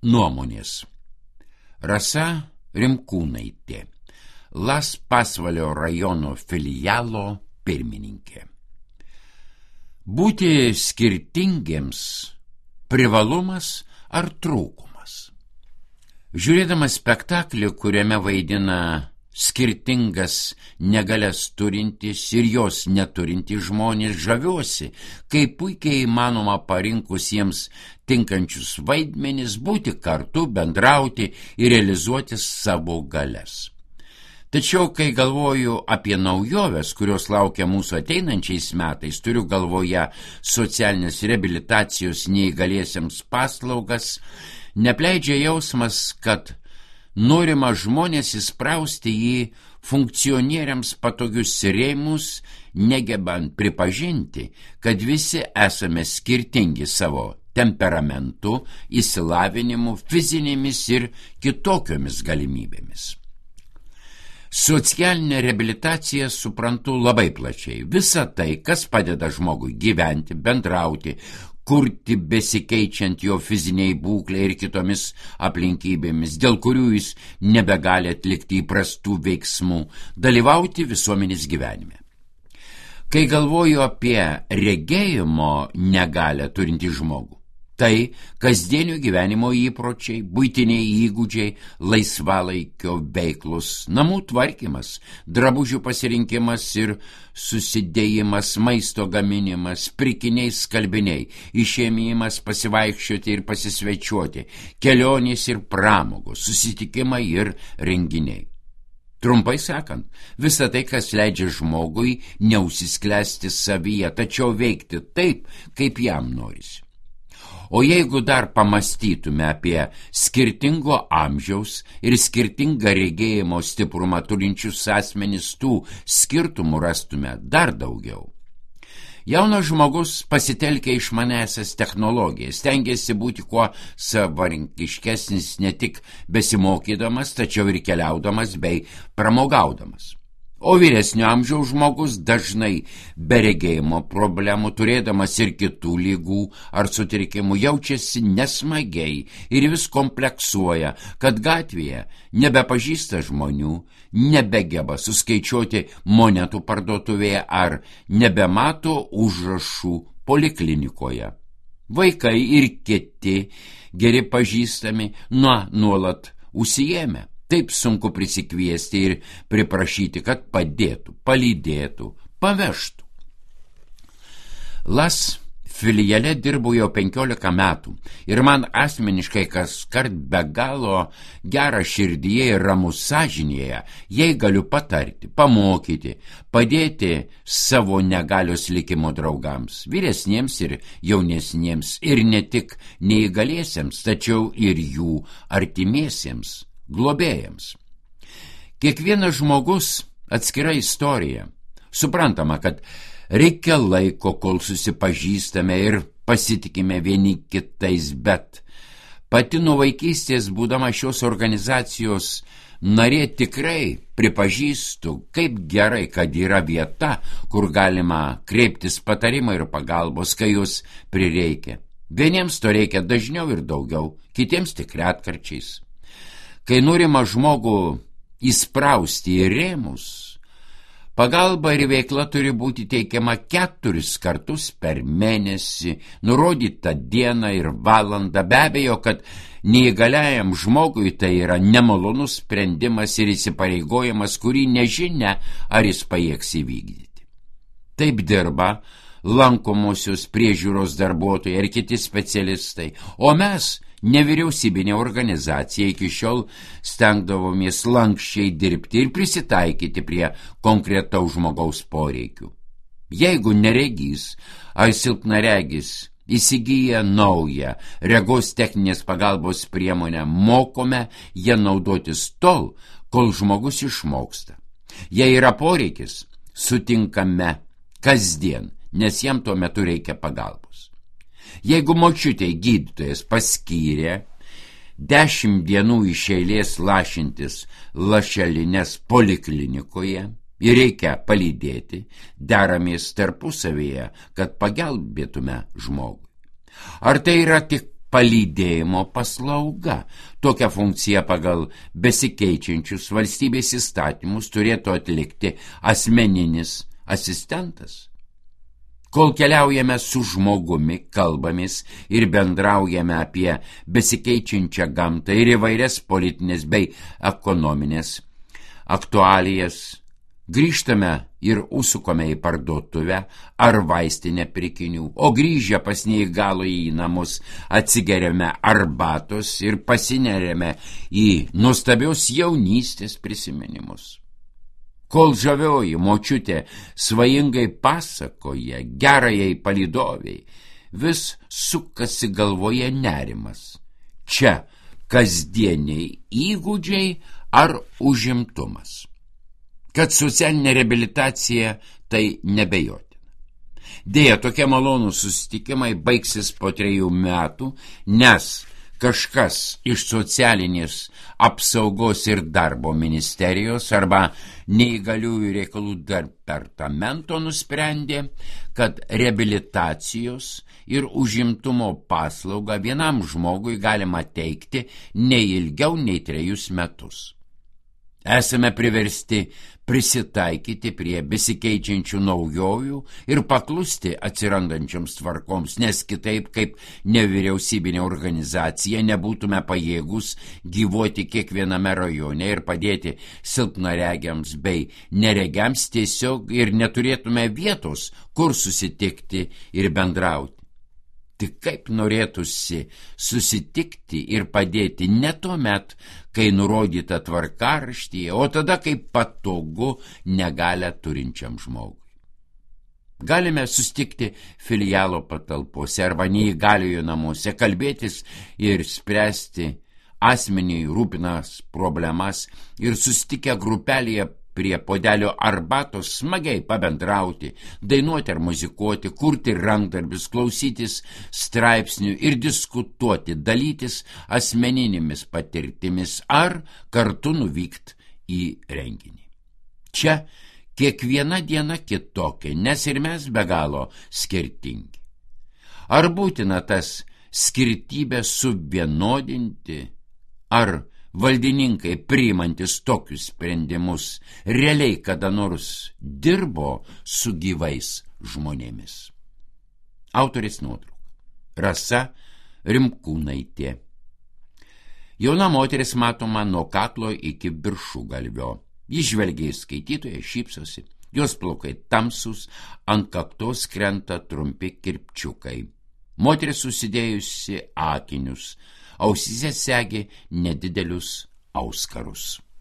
Nuomonės. Rasa Rimkūnaitė, Las Pasvalio rajono filialo pirmininkė. Būti skirtingiems privalumas ar trūkumas? Žiūrėdamas spektaklį, kuriame vaidina skirtingas negalias turintis ir jos neturintis žmonės, žaviuosi, kaip puikiai įmanoma parinkus jiems tinkančius vaidmenis būti kartu, bendrauti ir realizuoti savo galias. Tačiau, kai galvoju apie naujoves, kurios laukia mūsų ateinančiais metais, turiu galvoje socialinės reabilitacijos neįgaliesiems paslaugas, nepleidžia jausmas, kad norima žmonės įsprausti į funkcionieriams patogius rėmus, negebant pripažinti, kad visi esame skirtingi savo temperamentu, išsilavinimu, fizinėmis ir kitokiomis galimybėmis. Socialinę reabilitaciją suprantu labai plačiai. Visa tai, kas padeda žmogui gyventi, bendrauti, kurti besikeičiant jo fiziniai būklei ir kitomis aplinkybėmis, dėl kurių jis nebegali atlikti įprastų veiksmų, dalyvauti visuomenės gyvenime. Kai galvoju apie regėjimo negalią turintį žmogų, tai kasdienio gyvenimo įpročiai, buitiniai įgūdžiai, laisvalaikio veiklos, namų tvarkymas, drabužių pasirinkimas ir susidėjimas, maisto gaminimas, prikiniai skalbiniai, išėmimas pasivaikščioti ir pasisvečiuoti, kelionės ir pramogos, susitikimai ir renginiai. Trumpai sakant, visa tai, kas leidžia žmogui neužsisklęsti savyje, tačiau veikti taip, kaip jam norisi. O jeigu dar pamastytume apie skirtingo amžiaus ir skirtingą regėjimo stiprumą turinčius asmenis, tų skirtumų rastume dar daugiau. Jaunas žmogus pasitelkia išmanesias technologijas, stengiasi būti kuo savarankiškesnis ne tik besimokydamas, tačiau ir keliaudamas bei pramogaudamas. O vyresnio amžiaus žmogus dažnai be regėjimo problemų, turėdamas ir kitų lygų ar sutrikimų, jaučiasi nesmagiai ir vis kompleksuoja, kad gatvėje nebepažįsta žmonių, nebegeba suskaičiuoti monetų parduotuvėje ar nebemato užrašų poliklinikoje. Vaikai ir kiti geri pažįstami nuolat užsiėmę. Taip sunku prisikviesti ir priprašyti, kad padėtų, palydėtų, pavežtų. Las filiale dirbu jau 15 metų ir man asmeniškai kaskart be galo gera širdyje ir ramus sąžinėje, jei galiu patarti, pamokyti, padėti savo negalios likimo draugams, vyresniems ir jaunesniems, ir ne tik neįgaliesiems, tačiau ir jų artimiesiems, globėjams. Kiekvienas žmogus atskira istorija. Suprantama, kad reikia laiko, kol susipažįstame ir pasitikime vieni kitais, bet pati nuo vaikystės būdama šios organizacijos narė tikrai pripažįstu, kaip gerai, kad yra vieta, kur galima kreiptis patarimo ir pagalbos, kai jūs prireikia. Vieniems to reikia dažniau ir daugiau, kitiems tik retkarčiais. Kai norima žmogų įsprausti į rėmus, pagalba ir veikla turi būti teikiama 4 kartus per mėnesį, nurodytą dieną ir valandą. Be abejo, kad neįgaliajam žmogui tai yra nemalonus sprendimas ir įsipareigojimas, kurį nežinia, ar jis pajėgs įvykdyti. Taip dirba lankomosios priežiūros darbuotojai ir kiti specialistai, o mes, nevyriausybinė organizacija, iki šiol stengdavomės lankščiai dirbti ir prisitaikyti prie konkretaus žmogaus poreikių. Jeigu neregys ar silpnaregis įsigyja naują regos techninės pagalbos priemonę, mokome ją naudotis tol, kol žmogus išmoksta. Jei yra poreikis, sutinkame kasdien, nes jam tuo metu reikia pagalbos. Jeigu močiutei gydytojas paskyrė 10 dienų iš eilės lašintis lašelines poliklinikoje ir reikia palydėti, deramės tarpusavyje, kad pagelbėtume žmogui. Ar tai yra tik palydėjimo paslauga. Tokią funkciją pagal besikeičiančius valstybės įstatymus turėtų atlikti asmeninis asistentas. Kol keliaujame su žmogumi, kalbamės ir bendraujame apie besikeičiančią gamtą ir įvairias politinės bei ekonominės aktualijas, grįžtame ir užsukome į parduotuvę ar vaistinę pirkinių, o grįžę pas neįgalųjį į namus atsigeriame arbatos ir pasineriame į nuostabios jaunystės prisiminimus. Kol žavioji močiutė svajingai pasakoja gerajai palydoviai, vis sukasi galvoje nerimas. Čia kasdieniai įgūdžiai ar užimtumas. Kad socialinė reabilitacija tai nebejotina. Deja, tokie malonūs susitikimai baigsis po 3 metų, nes kažkas iš socialinės apsaugos ir darbo ministerijos arba neįgaliųjų reikalų departamento nusprendė, kad reabilitacijos ir užimtumo paslaugą vienam žmogui galima teikti ne ilgiau nei 3 metus. Esame priversti prisitaikyti prie besikeičiančių naujovių ir paklusti atsirandančioms tvarkoms, nes kitaip kaip nevyriausybinė organizacija nebūtume pajėgus gyvuoti kiekviename rajone ir padėti silpnaregiams bei neregiams tiesiog ir neturėtume vietos, kur susitikti ir bendrauti. Tik kaip norėtųsi susitikti ir padėti ne tuomet, kai nurodyta tvarkaraštyje, o tada, kai patogu negalią turinčiam žmogui. Galime susitikti filialo patalpose arba neįgaliojo namuose, kalbėtis ir spręsti asmeniui rūpinas problemas ir susitikę grupelėje prie puodelio arbatos smagiai pabendrauti, dainuoti ar muzikuoti, kurti rankdarbius, klausytis straipsnių ir diskutuoti, dalytis asmeninėmis patirtimis ar kartu nuvykti į renginį. Čia kiekviena diena kitokia, nes ir mes be galo skirtingi. Ar būtina tas skirtybės suvienodinti, ar valdininkai priimantis tokius sprendimus realiai kada nors dirbo su gyvais žmonėmis? Autorės nuotrauka. Rasa Rimkūnaitė. Jauna moteris matoma nuo kaklo iki viršugalvio. Ji žvelgia į skaitytoją, šypsosi. Jos plaukai tamsus, ant kaktos krenta trumpi kirpčiukai. Moteris susidėjusi akinius, ausyse segi nedidelius auskarus.